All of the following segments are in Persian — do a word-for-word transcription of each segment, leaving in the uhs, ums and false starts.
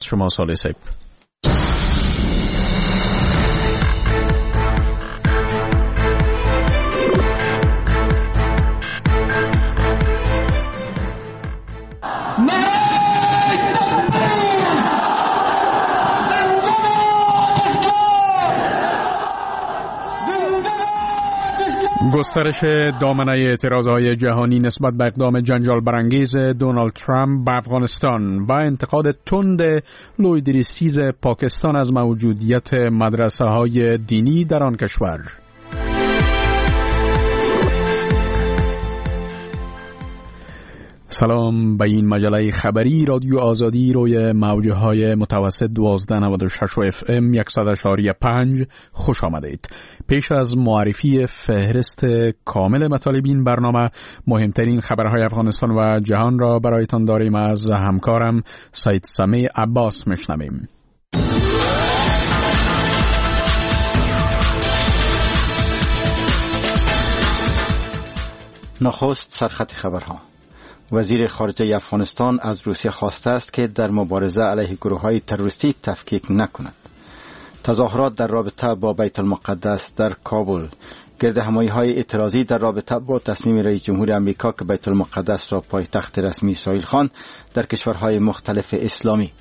شما صالح صاحب. گسترش دامنه اعتراضهای جهانی نسبت به اقدام جنجال برانگیز دونالد ترامپ به افغانستان و انتقاد تند لویدریسیز پاکستان از موجودیت مدرسه های دینی در آن کشور. سلام به این مجله خبری رادیو آزادی روی موجه های متوسط دوازده نود و شش و اف ام صد و شش و پنج خوش آمدید. پیش از معرفی فهرست کامل مطالب این برنامه، مهمترین خبرهای افغانستان و جهان را برایتان داریم. از همکارم سید سمیع عباس میشنویم. نخست سرخط خبرها. وزیر خارجه افغانستان از روسیه خواسته است که در مبارزه علیه گروه‌های تروریستی تفکیک نکند. تظاهرات در رابطه با بیت المقدس در کابل. گردهمایی‌های اعتراضی در رابطه با تصمیم رئیس جمهور آمریکا که بیت المقدس را پایتخت رسمی اسرائیل خواند در کشورهای مختلف اسلامی.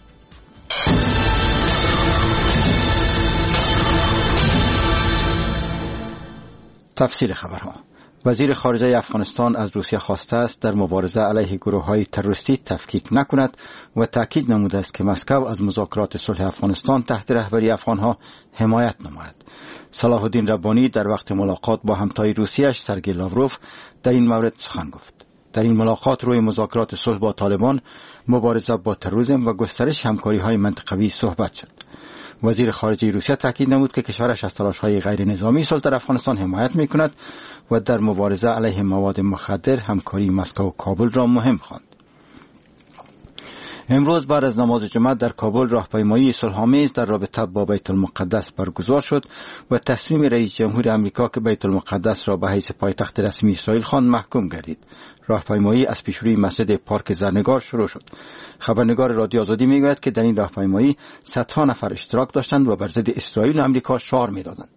تفصیل خبرها. وزیر خارجه افغانستان از روسیه خواسته است در مبارزه علیه گروه‌های تروریستی تفکیک نکند و تاکید نموده است که مسکو از مذاکرات صلح افغانستان تحت رهبری افغانها حمایت نماید. صلاح الدین ربانی در وقت ملاقات با همتای روسیه‌اش سرگئی لاوروف در این مورد سخن گفت. در این ملاقات روی مذاکرات صلح با طالبان، مبارزه با تروریسم و گسترش همکاری‌های منطقوی صحبت شد. وزیر خارجه روسیه تاکید نمود که کشورش از تلاش‌های غیر نظامی صلح در افغانستان حمایت می‌کند و در مبارزه علیه مواد مخدر همکاری مسکو و کابل را مهم خواند. امروز بعد از نماز جمعه در کابل راهپیمایی صلح‌آمیز در رابطه با بیت المقدس برگزار شد و تصمیم رئیس جمهور آمریکا که بیت المقدس را به حیث پایتخت رسمی اسرائیل خواند محکوم گردید. راهپیمایی از پیشروی مسجد پارک زرنگار شروع شد. خبرنگار رادیو آزادی میگوید که در این راهپیمایی صدها نفر اشتراک داشتند و بر ضد اسرائیل و آمریکا شعار میدادند.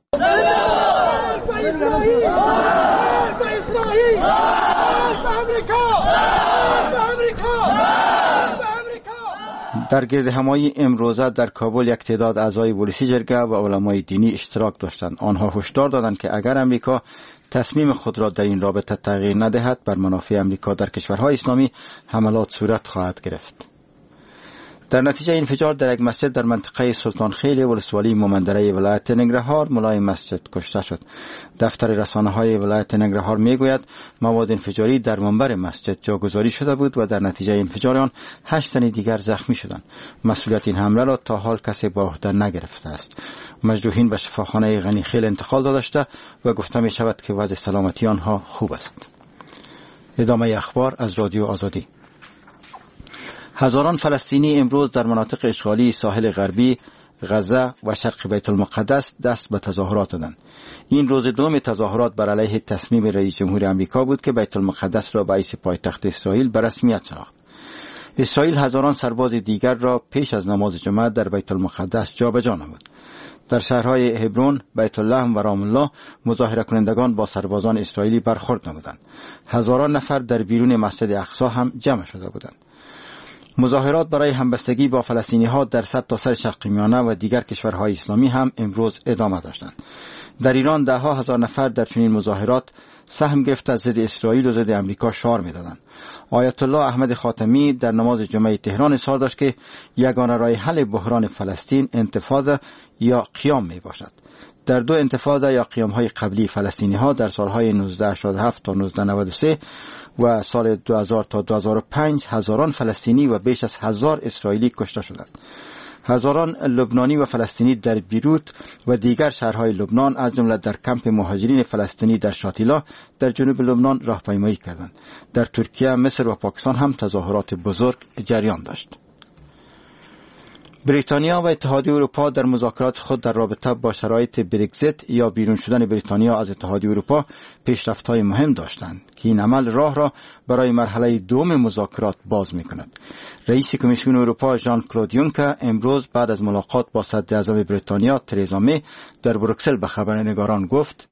در گردهمایی امروزه در کابل یک تعداد اعضای پلیسی جرگه و علمای دینی اشتراک داشتند. آنها هشدار دادند که اگر آمریکا تصمیم خود را در این رابطه تغییر ندهد، بر منافع آمریکا در کشورهای اسلامی حملات صورت خواهد گرفت. در نتیجه انفجار در یک مسجد در منطقه سلطان خیل ولسوالی مومندره ولایت ننگرهار ملایم مسجد کشته شد. دفتر رسانه‌های ولایت ننگرهار میگوید مواد انفجاری در منبر مسجد جاگذاری شده بود و در نتیجه انفجار آن هشت تن دیگر زخمی شدند. مسئولیت این حمله را تا حال کسی به عهده نگرفته است. مجروحین به شفاخانه غنی خیل انتقال داده شده و گفته می شود که وضع سلامتی آنها خوب است. ادامه اخبار از رادیو آزادی. هزاران فلسطینی امروز در مناطق اشغالی ساحل غربی، غزه و شرق بیت المقدس دست به تظاهرات دادند. این روز دوم تظاهرات بر علیه تصمیم رئیس جمهور آمریکا بود که بیت المقدس را به حیث پایتخت اسرائیل به رسمیت شناخت. اسرائیل هزاران سرباز دیگر را پیش از نماز جمعه در بیت المقدس جابجا نمود. در شهرهای هبرون، بیت الله و رام الله مظاهره کنندگان با سربازان اسرائیلی برخورد نمودند. هزاران نفر در بیرون مسجد اقصی هم جمع شده بودند. مظاهرات برای همبستگی با فلسطینی ها در سرتاسر شرق میانه و دیگر کشورهای اسلامی هم امروز ادامه داشتند. در ایران ده ها هزار نفر در چنین مظاهرات سهم گرفته ضد اسرائیل و ضد آمریکا شعار می‌دادند. آیت الله احمد خاتمی در نماز جمعه تهران اظهار داشت که یگانه راه حل بحران فلسطین انتفاضه یا قیام می باشد. در دو انتفاضه یا قیام های قبلی فلسطینی ها در سالهای نوزده هشتاد و هفت تا نوزده نود و سه و سال دو هزار تا دو هزار و پنج هزاران فلسطینی و بیش از هزار اسرائیلی کشته شدند. هزاران لبنانی و فلسطینی در بیروت و دیگر شهرهای لبنان از جمله در کمپ مهاجرین فلسطینی در شاتیلا در جنوب لبنان راهپیمایی کردند. در ترکیه، مصر و پاکستان هم تظاهرات بزرگ جریان داشت. بریتانیا و اتحادیه اروپا در مذاکرات خود در رابطه با شرایط برگزیت یا بیرون شدن بریتانیا از اتحادیه اروپا پیشرفت‌های مهم داشتند که این عمل راه را برای مرحله دوم مذاکرات باز می‌کند. رئیس کمیسیون اروپا ژان کلود یونکر امروز بعد از ملاقات با صدر اعظم بریتانیا ترزا می در بروکسل به خبرنگاران گفت: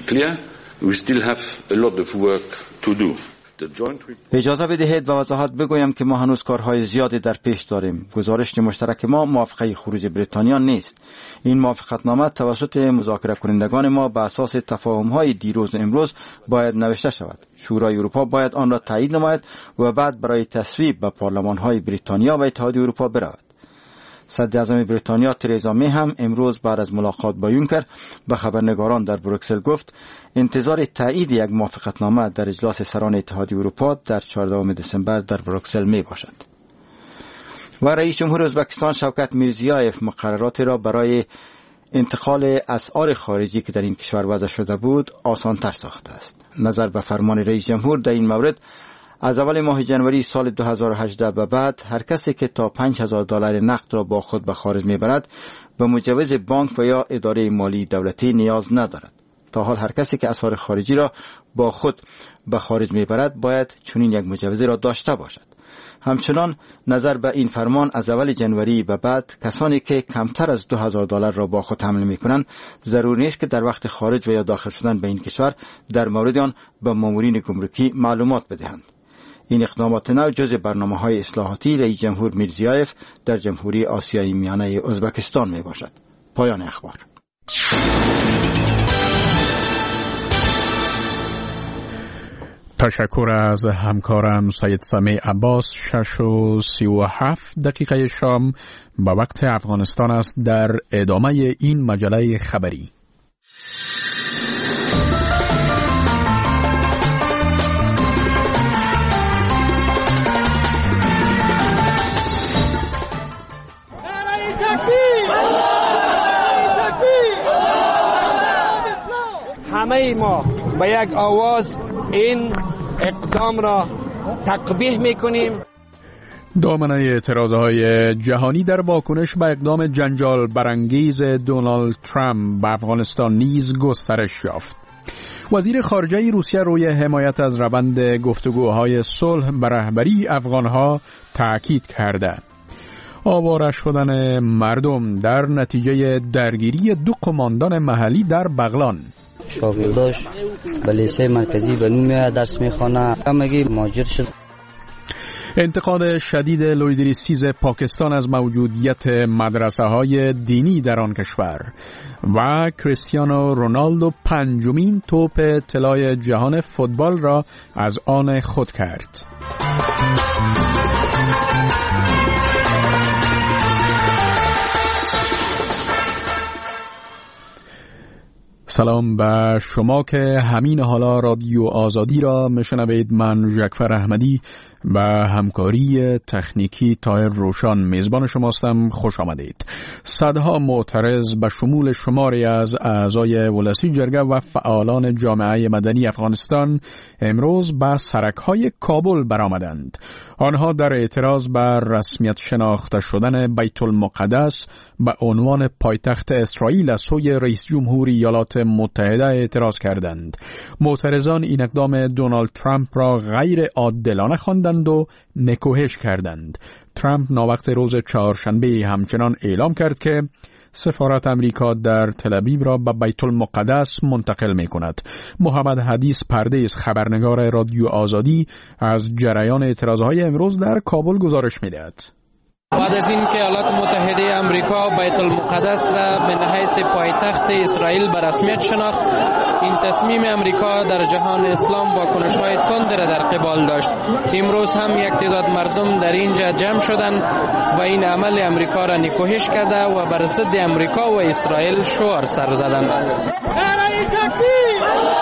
اجازه بدهید و وضاحت بگویم که ما هنوز کارهای زیادی در پیش داریم. گزارش مشترک ما موافقه خروج بریتانیا نیست. این موافقتنامه توسط مذاکره کنندگان ما بر اساس تفاهم‌های دیروز و امروز باید نوشته شود. شورای اروپا باید آن را تایید نماید و بعد برای تصویب به پارلمان‌های بریتانیا و اتحادیه اروپا برود. صدر اعظم بریتانیا ترزا می هم امروز بعد از ملاقات با یونکر به خبرنگاران در بروکسل گفت انتظار تایید یک موافقتنامه در اجلاس سران اتحادیه اروپا در چهاردهم دسامبر در بروکسل می باشد. و رئیس جمهور ازبکستان شوکت میرزیایف مقرراتی را برای انتقال اسعار خارجی که در این کشور وضع شده بود آسان‌تر ساخته است. نظر به فرمان رئیس جمهور در این مورد از اول ماه جنوری سال دو هزار و هجده به بعد هر کسی که تا پنج هزار دلار نقد را با خود به خارج میبرد به مجوز بانک و یا اداره مالی دولتی نیاز ندارد. تا حال هر کسی که اسعار خارجی را با خود به خارج میبرد باید چنین یک مجوزی را داشته باشد. همچنان نظر به این فرمان از اول جنوری به بعد کسانی که کمتر از دو هزار دلار را با خود حمل میکنند ضروری نیست که در وقت خارج و یا داخل شدن به این کشور در مورد آن به مامورین گمرکی معلومات بدهند. این اقدامات نو جز برنامه‌های اصلاحاتی رئیس جمهور میرزیایف در جمهوری آسیای میانه ازبکستان می باشد. پایان اخبار. تشکر از همکارم سید سمیع عباس. شش و سی و هفت دقیقه شام به وقت افغانستان است. در ادامه این مجله خبری همه ما به یک آواز این اقدام را تقبیح میکنیم. دامنه اعتراضهای جهانی در واکنش به اقدام جنجال برانگیز دونالد ترامپ به افغانستان نیز گسترش یافت. وزیر خارجه روسیه روی حمایت از روند گفتگوهای صلح به رهبری افغانها تاکید کرده. آواره شدن مردم در نتیجه درگیری دو قماندان محلی در بغلان. شاگرداش به لیسه مرکزی به نوم درس میخوانه همگی مهاجر شد. انتقاد شدید لویدریسیز پاکستان از موجودیت مدرسه های دینی در آن کشور و کریستیانو رونالدو پنجمین توپ طلای جهان فوتبال را از آن خود کرد. سلام به شما که همین حالا رادیو آزادی را میشنوید. من ژکفر احمدی و همکاری تکنیکی طاهر روشان میزبان شماستم. خوش آمدید. صدها معترض به شمول شماری از اعضای ولسی جرگه و فعالان جامعه مدنی افغانستان امروز به سرک‌های کابل برآمدند. آنها در اعتراض بر رسمیت شناخته شدن بیت المقدس به عنوان پایتخت اسرائیل از سوی رئیس جمهور ایالات متحده اعتراض کردند. معترضان این اقدام دونالد ترامپ را غیر عادلانه خواندند و نکوهش کردند. ترامپ ناوقت روز چهارشنبه همچنان اعلام کرد که سفارت امریکا در تل ابیب را به بیت المقدس منتقل می کند. محمد حدیث پردیس خبرنگار رادیو آزادی از جریان اعتراضهای امروز در کابل گزارش می دهد. بعد از این که ایالات متحده امریکا بیت المقدس را به حیث پایتخت اسرائیل به رسمیت شناخت، این تصمیم امریکا در جهان اسلام واکنش‌های تند را در قبال داشت. امروز هم یک تعداد مردم در اینجا جمع شدند و این عمل امریکا را نکوهش کرده و بر ضد امریکا و اسرائیل شعار سر زدند. نعره تکبیر!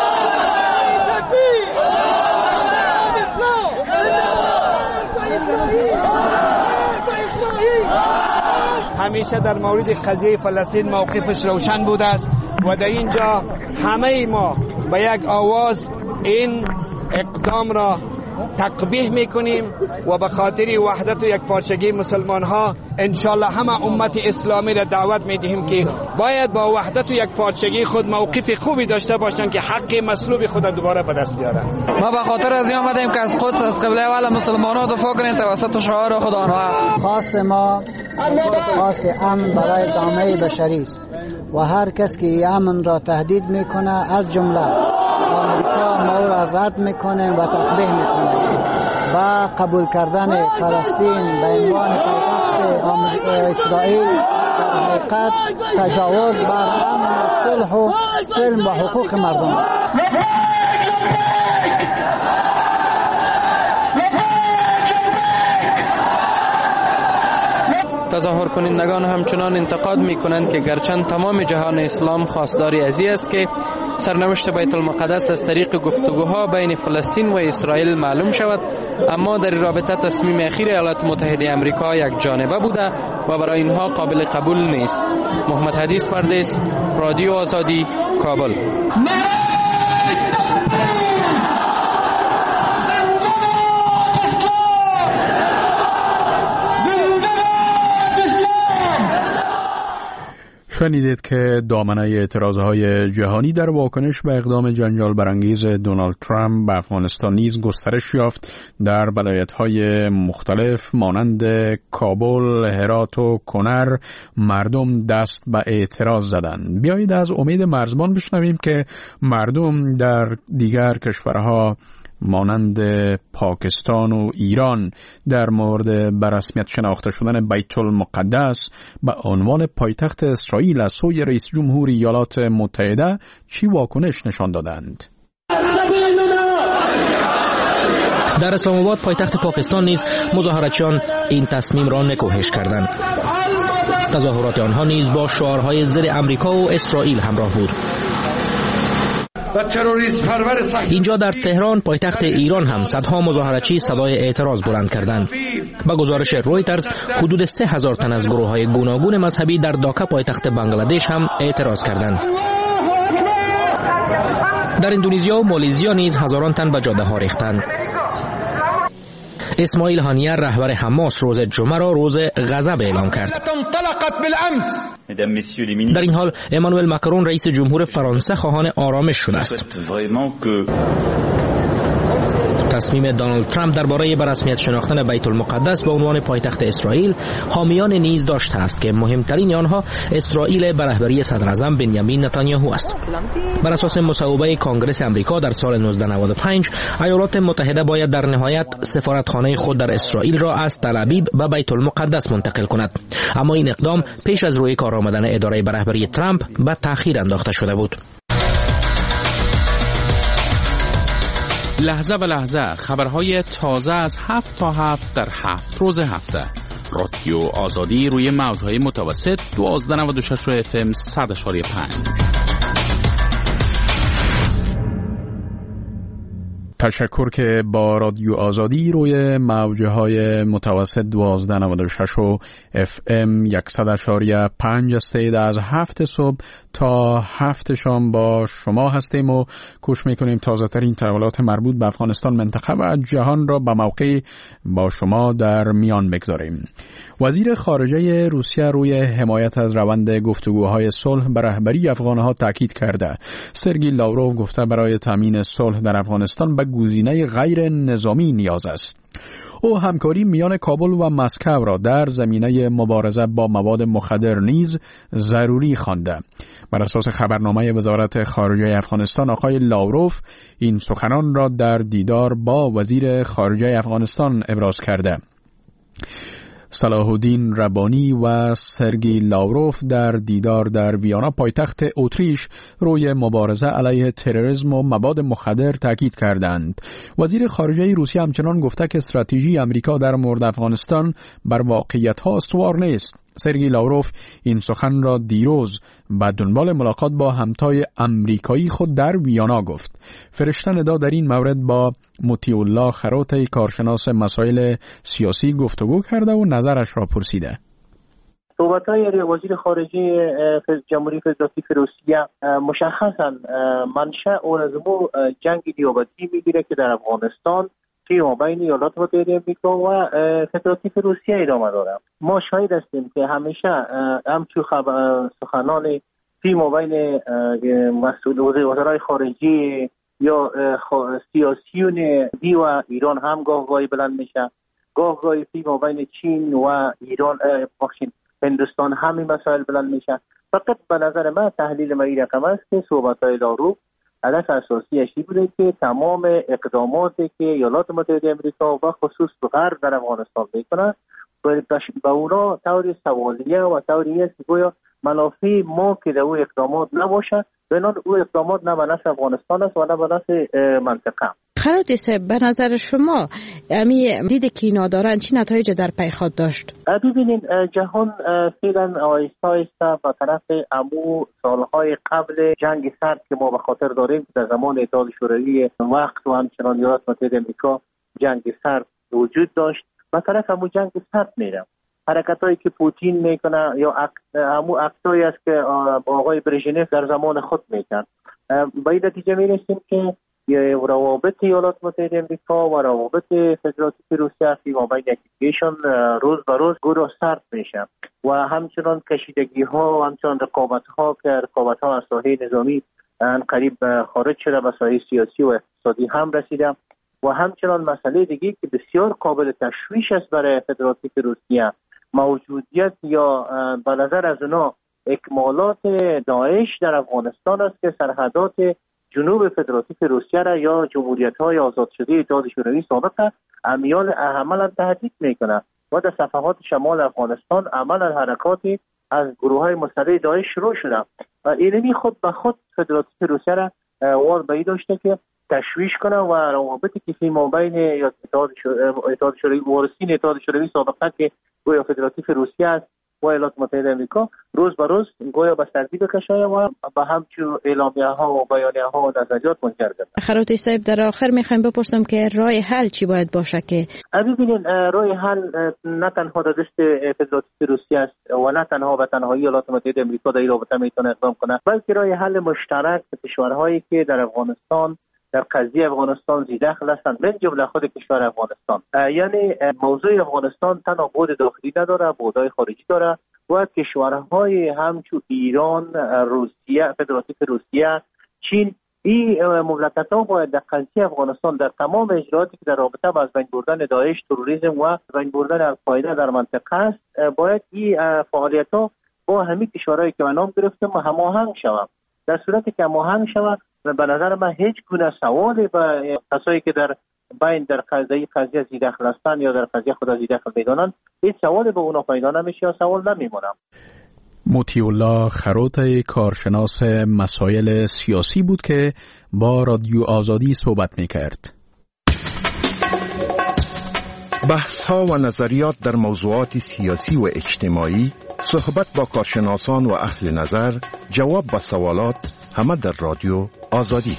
همیشه در مورد قضیه فلسطین موقفش روشن بوده است و در اینجا همه ما به یک آواز این اقدام را تقبیح میکنیم و به خاطر وحدت و یکپارچگی مسلمان ها انشالله همه امت اسلامی را دعوت میدهیم که باید با وحدت و یکپارچگی خود موقف خوبی داشته باشند که حق مطلوب خود دوباره به دست بیارند. ما به خاطر از این آمدیم که از قدس از قبله اول مسلمان ها دفاع کنیم توسط شعار خدا آنها. خواست ما خواست امن برای جامعه بشری است و هر کس که امن را تهدید میکنه از جمله آمریکا ما را رد میکنه و تقبیح میکنه و قبول کردن فلسطین به عنوان پایتخت اسرائیل در حقیقت تجاوز بر امن و صلح و سلم و حقوق مردم است. تظاهر کنندگان همچنان انتقاد می کنند که گرچند تمام جهان اسلام خواستار ازی است که سرنوشت بیت المقدس از طریق گفتگوها بین فلسطین و اسرائیل معلوم شود، اما در رابطه تصمیم اخیر ایالات متحده آمریکا یک جانبه بوده و برای اینها قابل قبول نیست. محمد حدیث پردیس، رادیو آزادی، کابل. شنیدید که دامنه اعتراضهای جهانی در واکنش به اقدام جنجال برانگیز دونالد ترامپ به افغانستان نیز گسترش یافت. در ولایت‌های مختلف مانند کابل، هرات و کنر مردم دست به اعتراض زدند. بیایید از امید مرزبان بشنویم که مردم در دیگر کشورها مانند پاکستان و ایران در مورد به رسمیت شناخته شدن بیت المقدس به عنوان پایتخت اسرائیل از سوی رئیس جمهور ایالات متحده چی واکنش نشان دادند. در اسلام آباد پایتخت پاکستان نیز مظاهراتچیان این تصمیم را نکوهش کردند. تظاهرات آنها نیز با شعارهای ضد آمریکا و اسرائیل همراه بود. اینجا در تهران پایتخت ایران هم صدها مظاهراتچی صدای اعتراض بلند کردند. با گزارش رویترز حدود سه هزار تن از گروه‌های گوناگون مذهبی در داکا پایتخت بنگلادش هم اعتراض کردند. در اندونزیا و مالزیا نیز هزاران تن به جاده‌ها ریختند. اسماعیل هانیه رهبر حماس روز جمعه را روز غضب اعلام کرد. در این حال امانوئل ماکرون رئیس جمهور فرانسه خواهان آرامش شده است. تصمیم دونالد ترامپ درباره به رسمیت شناختن بیت المقدس به عنوان پایتخت اسرائیل حامیان نیز داشته است که مهمترین آنها اسرائیل به رهبری صدر اعظم بنیامین نتانیاهو است. بر اساس مصوبه کنگره آمریکا در سال نوزده نود و پنج ایالات متحده باید در نهایت سفارتخانه خود در اسرائیل را از تل ابیب به بیت المقدس منتقل کند، اما این اقدام پیش از روی کار آمدن اداره به رهبری ترامپ به تأخیر انداخته شده بود. لحظه به لحظه خبرهای تازه از هفت تا هفت در هفت روز هفته. رادیو آزادی روی موجهای متوسط دوازده نود و شش اف ام صد اشاری پنج. تشکر که با رادیو آزادی روی موجهای متوسط دوازده نود و شش و اف ام صد اشاری پنج استید از هفت صبح تا هفت شام با شما هستیم و کوشش میکنیم تازه ترین تحولات مربوط به افغانستان، منطقه و جهان را به موقع با شما در میان بگذاریم. وزیر خارجه روسیه روی حمایت از روند گفتگوهای صلح به رهبری افغانها تاکید کرده. سرگئی لاوروف گفته برای تامین صلح در افغانستان به گزینه غیر نظامی نیاز است. او همکاری میان کابل و مسکو را در زمینه مبارزه با مواد مخدر نیز ضروری خوانده. بر اساس خبرنامه وزارت خارجه افغانستان، آقای لاوروف این سخنان را در دیدار با وزیر خارجه افغانستان ابراز کرده. صلاح الدین ربانی و سرگئی لاوروف در دیدار در ویانا پایتخت اتریش روی مبارزه علیه تروریسم و مواد مخدر تاکید کردند. وزیر خارجه روسیه همچنان گفته که استراتژی آمریکا در مورد افغانستان بر واقعیت‌ها استوار نیست. سرگئی لاوروف این سخن را دیروز به دنبال ملاقات با همتای آمریکایی خود در ویانا گفت. فرشته ندا در این مورد با مطیع الله خروتی کارشناس مسائل سیاسی گفتگو کرده و نظرش را پرسیده. صحبت‌های وزیر خارجه جمهوری فدراتیو روسیه مشخصاً منشأ اون از مو جنگ دیابتی میگیره که در افغانستان فی بین ایالات متحده آمریکا و فدراتیو روسیه ادامه داره. ما شاهد هستیم که همیشه همچون سخنان فی بین مسئول وزرای خارجی یا سیاسیون دی و ایران هم گاه گاهی بلند میشه، گاه گاهی فی بین چین و ایران بخشین هندوستان همین مسائل بلند میشه. فقط به نظر من تحلیل ما این رقم است که صحبت‌های لاروف هدف اساسی اشی بوده که تمام اقداماتی که ایالات متحده آمریکا و خصوص غرب در افغانستان میکنه به اونا طور سوالیه و طوری است که گویا منافع ما که در او اقدامات نباشه، بنان او اقدامات نه به نفع افغانستان است و نه به نفع منطقه. خراطی صاحب، به نظر شما امی دیده که اینا دارن چی نتایج در پی خود داشت؟ ببینید جهان فعلا آهسته آهسته به طرف امو سالهای قبل جنگ سرد که ما به خاطر داریم که در زمان اتحاد شوروی وقت و همچنان ایالات متحده آمریکا جنگ سرد وجود داشت، به طرف امو جنگ سرد میره. حرکتایی که پوتین میکنه یا امو اکتایی است که آقای برژنف در زمان خود میکن، به این نتیجه میرسیم که روابط ایالات متحده آمریکا و روابط فدراتیو روسیه فی بین یکیشون روز به روز گرو سرد میشه و همچنان کشیدگی ها و همچنان رقابت ها که رقابت ها از ساحه نظامی قریب خارج شده به ساحه سیاسی و اقتصادی هم رسیده و همچنان مسئله دیگه که بسیار قابل تشویش است برای فدراتیو روسیه، موجودیت یا به نظر از اونا اکمالات داعش در افغانستان است که سرحدات جنوب فدراتیو روسیه را یا جمهوریت‌های آزاد شده اتحاد شوروی سابق عملیات عملا تهدید میکنه و در صفحات شمال افغانستان عملا حرکاتی از گروه‌های مسلح داعش شروع شده و اینمی خود به خود فدراتیو روسیه را وار به داشته که تشویش کنه و روابطی که فی مابین اتحاد شوروی وارثین اتحاد شوروی سابقه که گویا فدراتیو روسیه است و ایالات متحده آمریکا روز به روز گویا به سردی بکشه و به همچون اعلامیه ها و بیانیه ها و نظریات منجر گردد. خراطی صاحب، در آخر میخوایم بپرسم که راه حل چی باید باشه؟ که ببینید راه حل نه تنها در دست فدراتیو روسیه است و نه تنها به تنهایی ایالات متحده آمریکا در این رابطه میتونه اقدام کنه، بلکه راه حل مشترک کشورهایی که در افغانستان در قضیه افغانستان زیدخل هستند، من جمله خود کشور افغانستان. یعنی موضوع افغانستان تنها بود داخلی نداره، بودهای خارجی داره و کشورهای همچون ایران، روسیه، فدراتیو روسیه، چین، این مملکت‌ها باید در قضیه افغانستان در تمام اجراءاتی که در رابطه با از بین بردن داعش، تروریسم و بین بردن القاعده در منطقه است، باید این فعالیت‌ها با همین کشورهایی که من نام گرفتم هماهنگ شود. در صورتی که هماهنگ شود به نظر من هیچ گونه سوالی به کسایی که در بین در قضیه قضیه زیدخل هستند یا در قضیه خود زیدخل میدانند هیچ سوالی به اونا پیدا نمیشه یا سوال نمیمونه. مطیع الله خروط، کارشناس مسائل سیاسی بود که با رادیو آزادی صحبت میکرد. بحث ها و نظریات در موضوعات سیاسی و اجتماعی، صحبت با کارشناسان و اهل نظر، جواب به سوالات، همه در رادیو آزادی.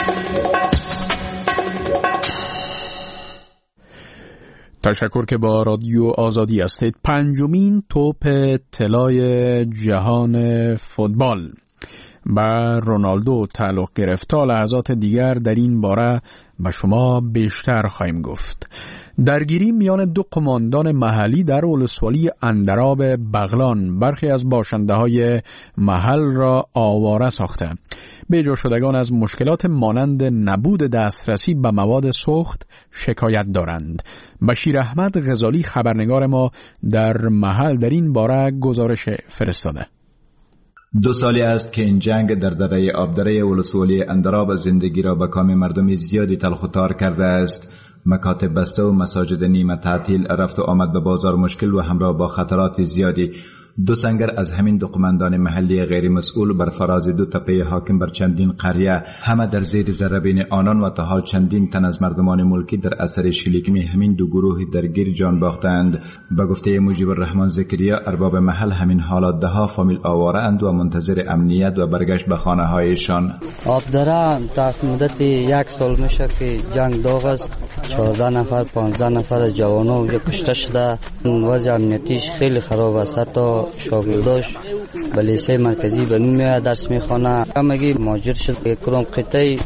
تشکر که با رادیو آزادی هستید. پنجمین توپ طلای جهان فوتبال با رونالدو تعلق گرفت. تا لحظات دیگر در این باره به شما بیشتر خواهیم گفت. درگیری میان دو قماندان محلی در ولسوالی اندراب بغلان برخی از باشنده‌های محل را آواره ساخته. بی‌جا شدگان از مشکلات مانند نبود دسترسی به مواد سوخت شکایت دارند. بشیر احمد غزالی خبرنگار ما در محل در این باره گزارش فرستاده. دو سالی است که این جنگ در دره آبدره ولسوالی اندراب زندگی را به کام مردم زیادی تلخ و تار کرده است. مکاتب بسته و مساجد نیمه تعطیل، رفت و آمد به بازار مشکل و همراه با خطرات زیادی. دو سنگر از همین دو قماندان محلی غیر مسئول بر فراز دو تپه حاکم بر چندین قریه، همه در زیر ضربین آنان و تا حال چندین تن از مردمان ملکی در اثر شلیکنی همین دو گروه درگیر جان باختند. به گفته مجیب الرحمن زکریا، ارباب محل همین حالات ده ها فامیل آواره اند و منتظر امنیت و برگشت به خانه هایشان. آبدره در مدت یک سال میشه که جنگ داغ است. چهارده نفر پانزده نفر جوانو اونجا کشته شده. وضع امنیتیش خیلی خراب است. حتی شاگرداش به لیسه مرکزی به نوم درس میخوانه. همگی مهاجر شد. کدام قطعه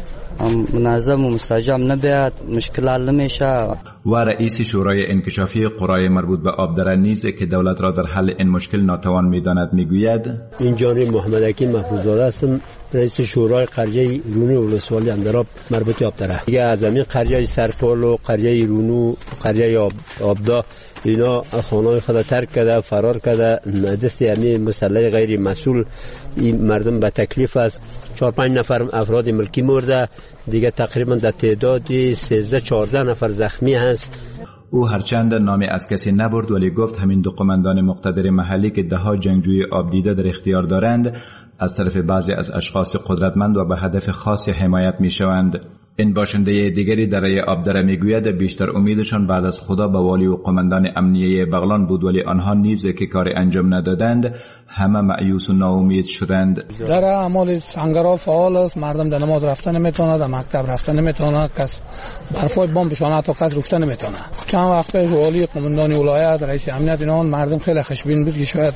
منظم و مستجم نبیاد مشکل حل نمیشه. و رئیس شورای انکشافی قرای مربوط به آبدره نیز که دولت را در حل این مشکل ناتوان می‌داند میگوید این جانب محمد حکیم محفوظ‌زاده هستم، رئیس شورای قریه رونو ولسوالی اندراب مربوط آبدره. دیگه از همین قریه سرپال و قریه رونو قریه آب آبدا اینا خانه‌های خود ترک کرده، فرار کرده، دست همین مسئله غیر مسئول این مردم به تکلیف است. چهار پنج نفر افراد ملکی مرده، دیگه تقریبا در تعداد سیزده چهارده نفر زخمی هست. او هرچند نامی از کسی نبرد ولی گفت همین دو قماندان مقتدر محلی که دهها جنگجوی آبدیده در اختیار دارند از طرف بعضی از اشخاص قدرتمند و به هدف خاصی حمایت می شوند. این باشنده دیگری در رای آبدره میگوید بیشتر امیدشان بعد از خدا به والی و قماندان امنیه بغلان بود ولی آنها نیز که کار انجام ندادند همه مایوس و ناامید شدند. در اعمال سنگرها فعال است، مردم در نماز رفتن نمیتونه، در مکتب رفتن نمیتونه، کس برفای بمب بشانه تا کس رفتن نمیتونه. چند وقت پیش والی قماندان ولایت رئیس امنیت اینا مردم خیلی خشمگین بود که شاید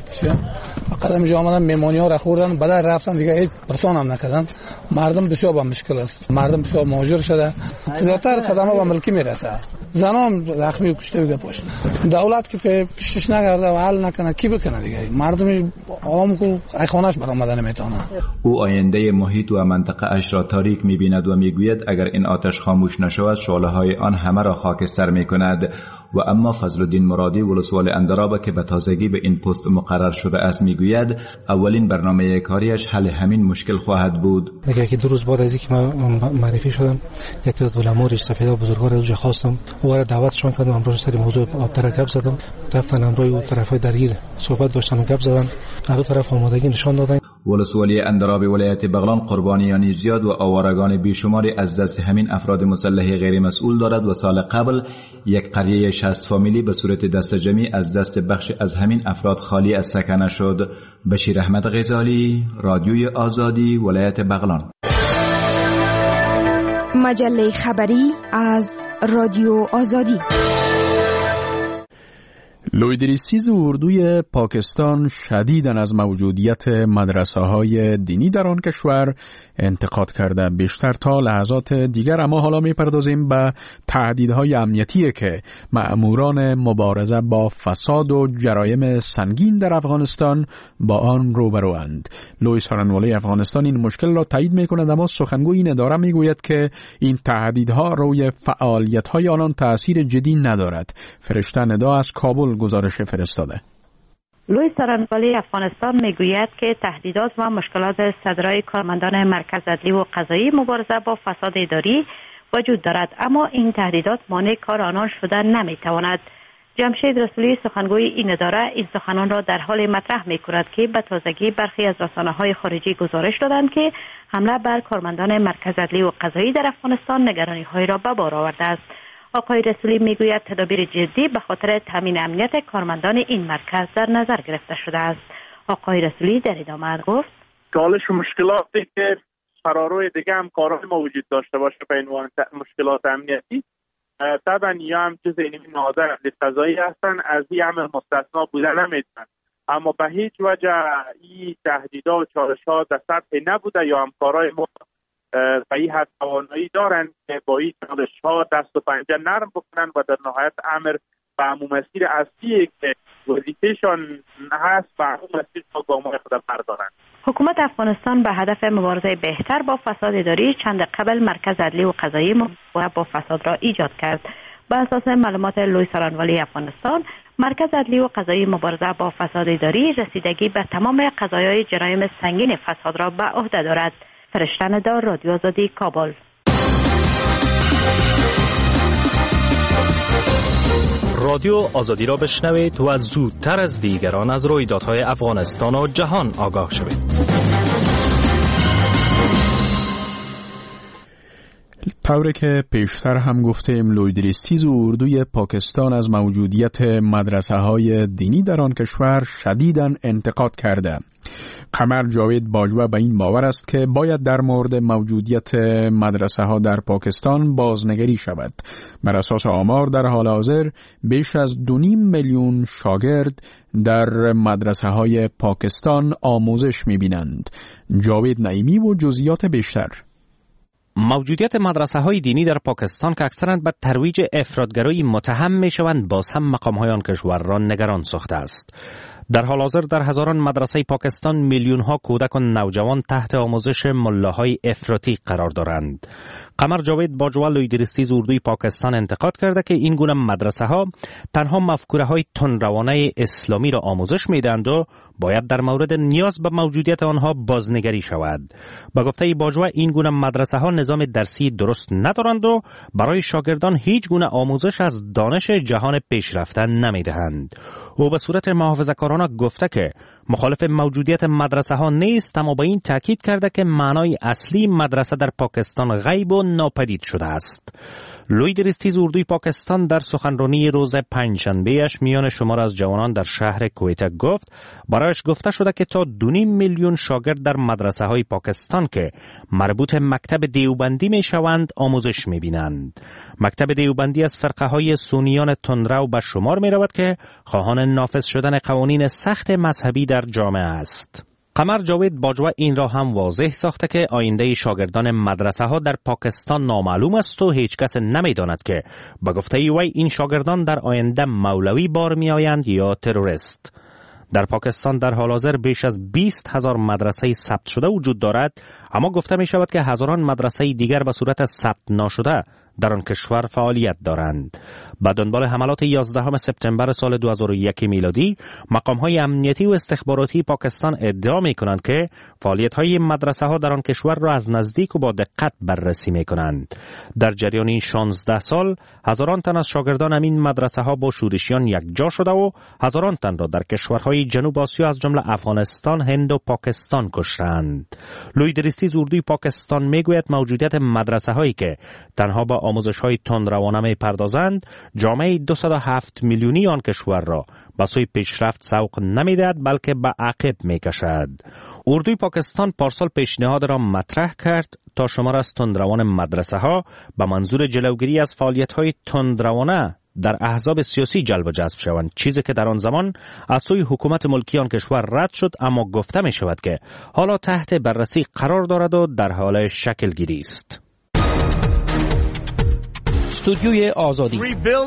قدم جا آمدن میمانی ها را خوردن بعد رفتن دیگه هیچ رسان هم نکردن. مردم بسیار با مشکل است، مردم بسیار مهاجر شده، زیادتر صدمه به ملکی میرسه، زنان زخمی و کشته بگه پشت. دولت که پیشش نگرده و حل نکنه کی بکنه دیگه؟ مردم عوام کو خانه‌اش برآمدن نمیتونه. او آینده محیط و منطقه اش را تاریک میبیند و میگوید اگر این آتش خاموش نشود شعله‌های آن همه را خاکستر میکند. و اما فضل الدین مرادی ولسوال اندراب که به تازگی به این پست مقرر شده است میگوید اولین برنامه کاریش حل همین مشکل خواهد بود. دیگه که دو روز بعد از اینکه من معرفی شدم یک تعداد علما ریش سفیدا بزرگوار از خواستم و را دعوتشون کردم امروز سر موضوع آبدره گپ زدم. رفتن امروز طرفای درگیر صحبت داشتن و گپ زدن، هر دو طرف آمادگی نشان دادن. ولسوالی اندراب ولایت بغلان قربانیانی زیاد و آوارگان بیشماری از دست همین افراد مسلح غیر مسئول دارد و سال قبل یک قریه شصت فامیلی به صورت دست جمعی از دست بخش از همین افراد خالی از سکنه شد. بشیر احمد غزالی، رادیوی آزادی، ولایت بغلان. مجله خبری از رادیو آزادی. لویدریسیز اردوی پاکستان شدیداً از موجودیت مدرسه های دینی در آن کشور انتقاد کرده. بیشتر تا لحظات دیگر اما حالا میپردازیم به تهدیدهای امنیتی که مأموران مبارزه با فساد و جرایم سنگین در افغانستان با آن روبروند. لوئیس هارنوالی افغانستان این مشکل را تایید میکند اما سخنگوی این اداره میگوید که این تهدیدها روی فعالیت‌های آنان تأثیر جدی ندارد. فرشته ندا از کابل گزارش فرستاده. لوئیس هارنوالی افغانستان میگوید که تهدیدات و مشکلات صدرای کارمندان مرکز عدلی و قضایی مبارزه با فساد اداری وجود دارد اما این تهدیدات مانع کار آنان شده نمیتواند. جمشید رسولی سخنگوی این اداره این سخنان را در حال مطرح میکند که به تازگی برخی از رسانه‌های خارجی گزارش دادند که حمله بر کارمندان مرکز عدلی و قضایی در افغانستان نگرانی‌های را به بار آورده است. آقای رسولی میگوید تدابیر جدی به خاطر تامین امنیت کارمندان این مرکز در نظر گرفته شده است. آقای رسولی در ادامه گفت چالش و مشکلاتی که فراروی دیگه هم کارهای ما وجود داشته باشه به عنوان مشکلات امنیتی طبعا یا هم چیز اینمی نادر قضایی هستن از این هم مستثنا بوده نمیتونن اما به هیچ وجه این تهدیدها و چالش‌ها در سطح نبوده یا همکارای ما به این حد توانایی دارن که با این چالش‌ها دست و پنجه نرم بکنن و در نهایت امر به همون مسیر اصلی که وظیفه‌شان هست به همون مسیر با گام‌های خود بردارن. حکومت افغانستان به هدف مبارزه بهتر با فساد اداری چند قبل مرکز عدلی و قضایی مبارزه با فساد را ایجاد کرد. بر اساس معلومات لوئیس هارنوالی افغانستان، مرکز عدلی و قضایی مبارزه با فساد اداری رسیدگی به تمام قضایای جرایم سنگین فساد را به عهده دارد. فرشته ندا، رادیو آزادی، کابل. رادیو آزادی را بشنوید و زودتر از دیگران از رویدادهای افغانستان و جهان آگاه شوید. طوری که پیشتر هم گفتیم لویدریستیز اردوی پاکستان از موجودیت مدرسه های دینی در آن کشور شدیداً انتقاد کرده. قمر جاوید باجوه به این باور است که باید در مورد موجودیت مدرسه ها در پاکستان بازنگری شود. بر اساس آمار در حال حاضر بیش از دو نیم میلیون شاگرد در مدرسه های پاکستان آموزش می بینند. جاوید نعیمی و جزئیات بیشتر. موجودیت مدرسه های دینی در پاکستان که اکثراً به ترویج افراطگرایی متهم می شوند، باز هم مقام های آن کشور را نگران ساخته است. در حال حاضر در هزاران مدرسه پاکستان میلیون ها کودک و نوجوان تحت آموزش ملاهای افراطی قرار دارند. قمر جاوید باجوا لویدرستیز اردوی پاکستان انتقاد کرده که این گونه مدرسه ها تنها مفکوره های تندروانه اسلامی را آموزش میدهند و باید در مورد نیاز به موجودیت آنها بازنگری شود. با گفته باجوا این گونه مدرسه ها نظام درسی درست ندارند و برای شاگردان هیچ گونه آموزش از دانش جهان پیشرفته نمیدهند. او به صورت محافظه‌کارانه گفته که مخالف موجودیت مدرسه ها نیست، اما با این تاکید کرده که معنای اصلی مدرسه در پاکستان غیب و ناپدید شده است. لویدرستیز اردوی پاکستان در سخنرانی روز پنجشنبه‌اش میان شمار از جوانان در شهر کویت گفت برایش گفته شده که تا دو نیم میلیون شاگرد در مدرسه های پاکستان که مربوط مکتب دیوبندی می شوند آموزش می بینند. مکتب دیوبندی از فرقه های سنیان تندرو به شمار می رود که خواهان نافذ شدن قوانین سخت مذهبی در جامعه است. قمر جاوید باجوا این را هم واضح ساخته که آینده شاگردان مدرسه ها در پاکستان نامعلوم است و هیچ کس نمی داند که به گفته وی این شاگردان در آینده مولوی بار می آیند یا تروریست. در پاکستان در حال حاضر بیش از بیست هزار مدرسه ثبت شده وجود دارد، اما گفته می شود که هزاران مدرسه دیگر به صورت ثبت نشده در آن کشور فعالیت دارند. به دنبال حملات یازدهم سپتامبر سال دو هزار و یک میلادی، مقام‌های امنیتی و استخباراتی پاکستان ادعا می‌کنند که فعالیت‌های مدرسه‌ها در آن کشور را از نزدیک و با دقت بررسی می‌کنند. در جریان این شانزده سال، هزاران تن از شاگردان همین مدرسه‌ها با شورشیان یکجا شده و هزاران تن را در کشورهای جنوب آسیا از جمله افغانستان، هند و پاکستان کشتند. لویدرستیز اردوی پاکستان می‌گوید موجودیت مدرسه‌هایی که تنها با آموزش‌های تندروانه می‌پردازند، جامعه دویست و هفت میلیونی آن کشور را به سوی پیشرفت سوق نمی‌دهد بلکه به عقب می‌کشد. اردوی پاکستان پارسال پیشنهاد را مطرح کرد تا شمار از تندروان مدرسه‌ها به منظور جلوگیری از فعالیت‌های تندروانه در احزاب سیاسی جلب و جذب شوند، چیزی که در آن زمان از سوی حکومت ملکی آن کشور رد شد، اما گفته می شود که حالا تحت بررسی قرار دارد و در حال شکل گیری است. استودیوی آزادی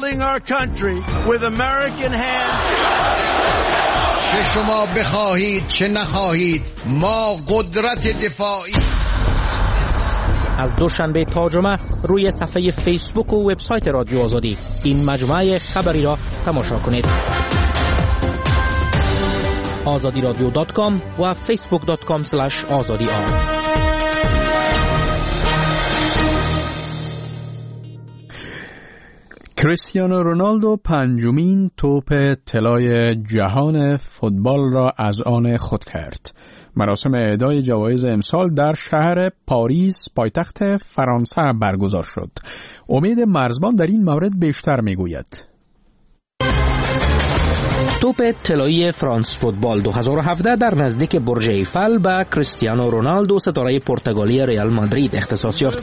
چه شما بخواهید چه نخواهید، ما قدرت دفاعی. از دوشنبه تا جمعه روی صفحه فیسبوک و وبسایت رادیو آزادی این مجموعه خبری را تماشا کنید. آزادی رادیو دات کام و فیسبوک دات کام اسلش آزادی آر. کریستیانو رونالدو پنجمین توپ طلای جهان فوتبال را از آن خود کرد. مراسم اهدای جوایز امسال در شهر پاریس پایتخت فرانسه برگزار شد. امید مرزبان در این مورد بیشتر میگوید. توپ طلایی فرانس فوتبال دو هزار و هفده در نزدیک برج ایفل به کریستیانو رونالدو ستاره پرتغالی ریال مادرید اختصاص یافت.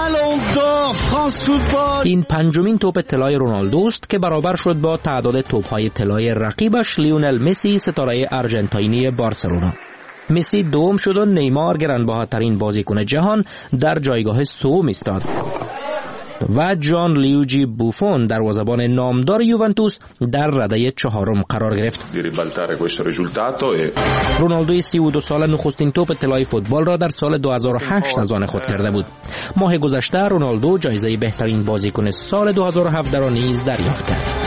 این پنجمین توپ طلای رونالدو است که برابر شد با تعداد توپ‌های طلای رقیبش لیونل مسی ستاره آرژانتینی بارسلونا. مسی دوم شد و نیمار گرانبهاترین بازیکن جهان در جایگاه سوم ایستاد و جان لیوجی بوفون دروازه‌بان نامدار یوونتوس در رده چهارم قرار گرفت. رونالدو سی و دو ساله نخستین توپ طلای فوتبال را در سال دو هزار و هشت از آن خود کرده بود. ماه گذشته رونالدو جایزه بهترین بازیکن سال دو هزار و هفده را نیز دریافت کرد.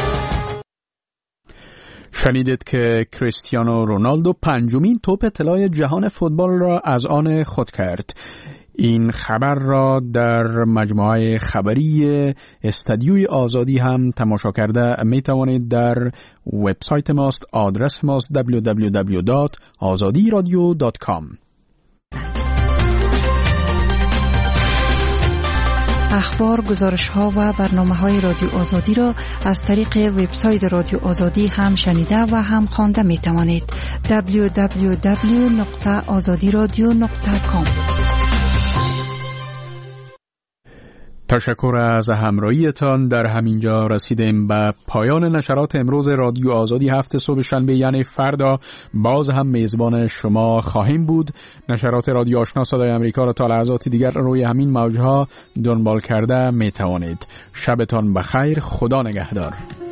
شنیدید که کریستیانو رونالدو پنجمین توپ طلای جهان فوتبال را از آن خود کرد. این خبر را در مجموعه خبری استودیوی آزادی هم تماشا کرده می توانید. در وبسایت ماست، آدرس ماست دبلیو دبلیو دبلیو دات آزادی رادیو دات کام. اخبار، گزارش‌ها و برنامه‌های رادیو آزادی را از طریق وبسایت رادیو آزادی هم شنیده و هم خوانده می توانید. دبلیو دبلیو دبلیو دات آزادی رادیو دات کام. تشکر از همراهیتان. در همینجا رسیدیم به پایان نشرات امروز رادیو آزادی هفته صبح شنبه، یعنی فردا باز هم میزبان شما خواهیم بود. نشرات رادیو آشنا صدای امریکا را تا لحظات دیگر روی همین موجها دنبال کرده می توانید. شبتان بخیر. خدا نگهدار.